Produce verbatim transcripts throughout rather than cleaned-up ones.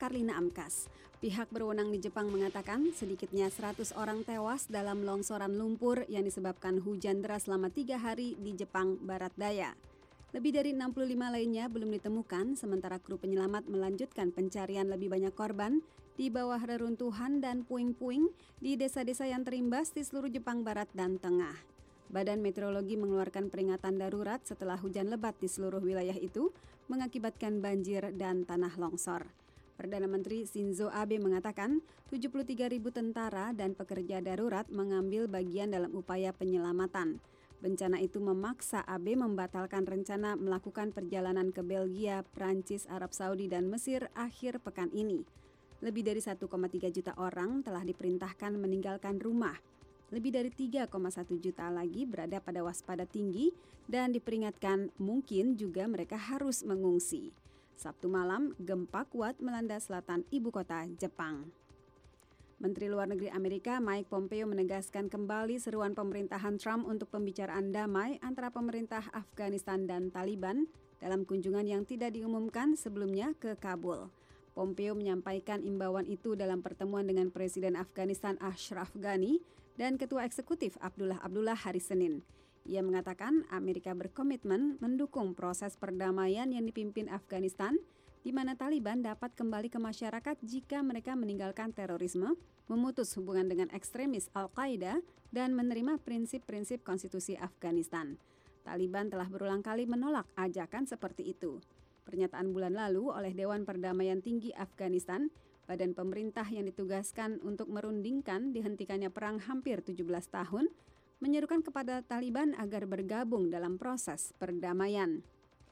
Karlina Amkas. Pihak berwenang di Jepang mengatakan sedikitnya seratus orang tewas dalam longsoran lumpur yang disebabkan hujan deras selama tiga hari di Jepang Barat Daya. Lebih dari enam puluh lima lainnya belum ditemukan, sementara kru penyelamat melanjutkan pencarian lebih banyak korban di bawah reruntuhan dan puing-puing di desa-desa yang terimbas di seluruh Jepang Barat dan Tengah. Badan Meteorologi mengeluarkan peringatan darurat setelah hujan lebat di seluruh wilayah itu mengakibatkan banjir dan tanah longsor. Perdana Menteri Shinzo Abe mengatakan tujuh puluh tiga ribu tentara dan pekerja darurat mengambil bagian dalam upaya penyelamatan. Bencana itu memaksa Abe membatalkan rencana melakukan perjalanan ke Belgia, Prancis, Arab Saudi, dan Mesir akhir pekan ini. Lebih dari satu koma tiga juta orang telah diperintahkan meninggalkan rumah. Lebih dari tiga koma satu juta lagi berada pada waspada tinggi dan diperingatkan mungkin juga mereka harus mengungsi. Sabtu malam, gempa kuat melanda selatan ibu kota Jepang. Menteri Luar Negeri Amerika Mike Pompeo menegaskan kembali seruan pemerintahan Trump untuk pembicaraan damai antara pemerintah Afghanistan dan Taliban dalam kunjungan yang tidak diumumkan sebelumnya ke Kabul. Pompeo menyampaikan imbauan itu dalam pertemuan dengan Presiden Afghanistan Ashraf Ghani dan Ketua Eksekutif Abdullah Abdullah hari Senin. Ia mengatakan Amerika berkomitmen mendukung proses perdamaian yang dipimpin Afghanistan, di mana Taliban dapat kembali ke masyarakat jika mereka meninggalkan terorisme, memutus hubungan dengan ekstremis Al-Qaeda, dan menerima prinsip-prinsip konstitusi Afghanistan. Taliban telah berulang kali menolak ajakan seperti itu. Pernyataan bulan lalu oleh Dewan Perdamaian Tinggi Afghanistan, badan pemerintah yang ditugaskan untuk merundingkan dihentikannya perang hampir tujuh belas tahun, menyerukan kepada Taliban agar bergabung dalam proses perdamaian.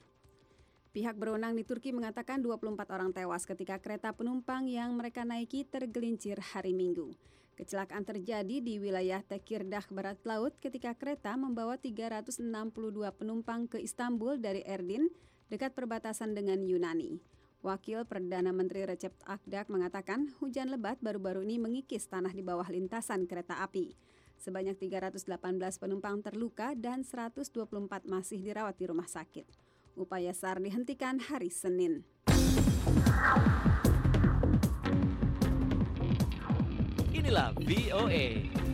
Pihak berwenang di Turki mengatakan dua puluh empat orang tewas ketika kereta penumpang yang mereka naiki tergelincir hari Minggu. Kecelakaan terjadi di wilayah Tekirdağ Barat Laut ketika kereta membawa tiga ratus enam puluh dua penumpang ke Istanbul dari Erdin, dekat perbatasan dengan Yunani. Wakil Perdana Menteri Recep Akdak mengatakan hujan lebat baru-baru ini mengikis tanah di bawah lintasan kereta api. Sebanyak tiga ratus delapan belas penumpang terluka dan seratus dua puluh empat masih dirawat di rumah sakit. Upaya S A R dihentikan hari Senin. Inilah V O A.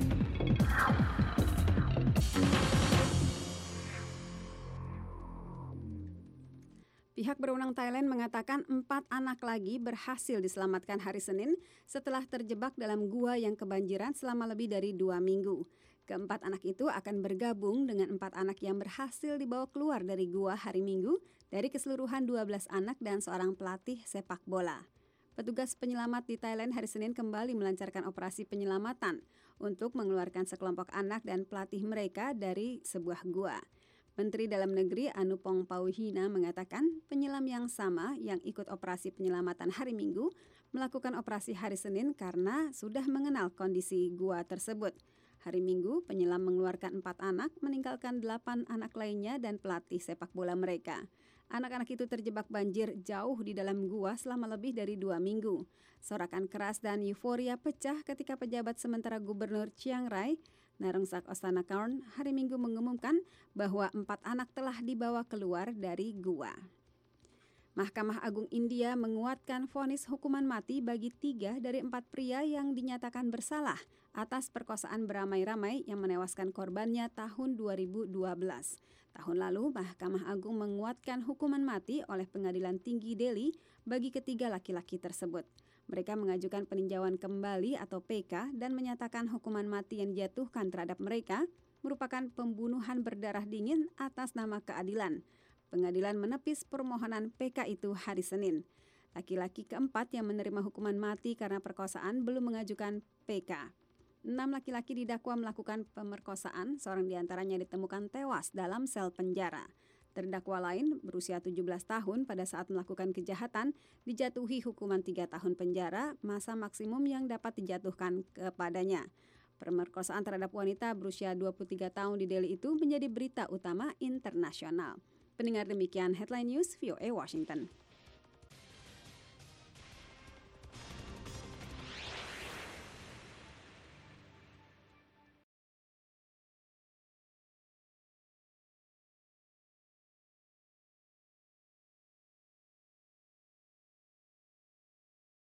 Pihak berwenang Thailand mengatakan empat anak lagi berhasil diselamatkan hari Senin setelah terjebak dalam gua yang kebanjiran selama lebih dari dua minggu. Keempat anak itu akan bergabung dengan empat anak yang berhasil dibawa keluar dari gua hari Minggu dari keseluruhan dua belas anak dan seorang pelatih sepak bola. Petugas penyelamat di Thailand hari Senin kembali melancarkan operasi penyelamatan untuk mengeluarkan sekelompok anak dan pelatih mereka dari sebuah gua. Menteri Dalam Negeri Anupong Pauhina mengatakan penyelam yang sama yang ikut operasi penyelamatan hari Minggu melakukan operasi hari Senin karena sudah mengenal kondisi gua tersebut. Hari Minggu, penyelam mengeluarkan empat anak, meninggalkan delapan anak lainnya dan pelatih sepak bola mereka. Anak-anak itu terjebak banjir jauh di dalam gua selama lebih dari dua minggu. Sorakan keras dan euforia pecah ketika pejabat sementara Gubernur Chiang Rai, Narongsak Osanakorn, hari Minggu mengumumkan bahwa empat anak telah dibawa keluar dari gua. Mahkamah Agung India menguatkan vonis hukuman mati bagi tiga dari empat pria yang dinyatakan bersalah atas perkosaan beramai-ramai yang menewaskan korbannya tahun dua ribu dua belas. Tahun lalu, Mahkamah Agung menguatkan hukuman mati oleh Pengadilan Tinggi Delhi bagi ketiga laki-laki tersebut. Mereka mengajukan peninjauan kembali atau P K dan menyatakan hukuman mati yang dijatuhkan terhadap mereka merupakan pembunuhan berdarah dingin atas nama keadilan. Pengadilan menepis permohonan P K itu hari Senin. Laki-laki keempat yang menerima hukuman mati karena perkosaan belum mengajukan P K. Enam laki-laki didakwa melakukan pemerkosaan, seorang diantaranya ditemukan tewas dalam sel penjara. Terdakwa lain berusia tujuh belas tahun pada saat melakukan kejahatan dijatuhi hukuman tiga tahun penjara, masa maksimum yang dapat dijatuhkan kepadanya. Pemerkosaan terhadap wanita berusia dua puluh tiga tahun di Delhi itu menjadi berita utama internasional. Pendengar demikian Headline News V O A Washington.